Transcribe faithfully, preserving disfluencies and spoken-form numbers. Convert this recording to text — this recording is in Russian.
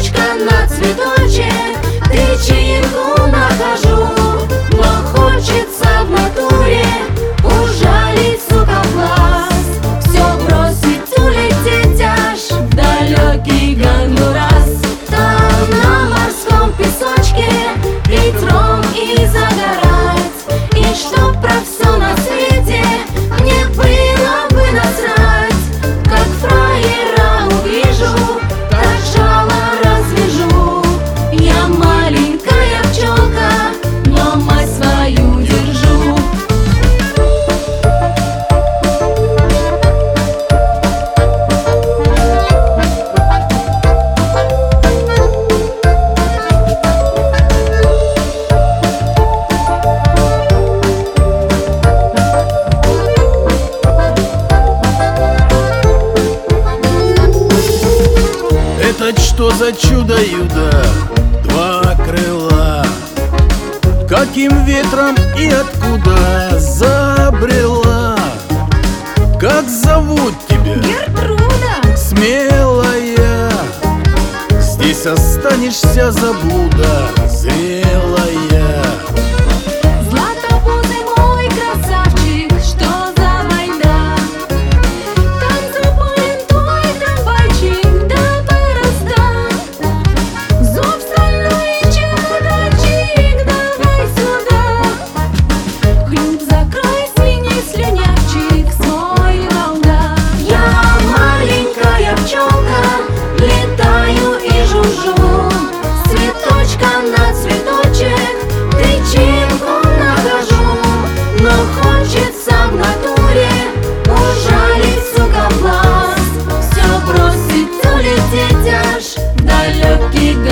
цветочка на цветочек, причинку нахожу. Но хочется в натуре ужалить, сука, в глаз. Все бросить, улететь аж в далекий Гондурас. Там на морском песочке ветром и загорать. И чтоб про все на свете мне было бы насрать. Как фраера увижу, так жало развяжу. Я маленькая пчелка, но мать свою держу. Это что за чудо-юдо? Два крыла. Каким ветром и откуда забрела? Как зовут тебя? Гертруда. Смелая. Здесь останешься заблуда зрелая. Златопузый мой красавчик, что за война? Там запален твой трамвайчик до Борозда. Зуб стальной, чудачик, давай сюда. Хлюп, закрой, свиней слюнявчик, свой волга. Я маленькая пчелка, летаю и жужжу. Цветочка на цветочек, причинку нахожу. Но хочется в натуре ужалить, сука, в глаз. Все бросить, улететь аж в далекий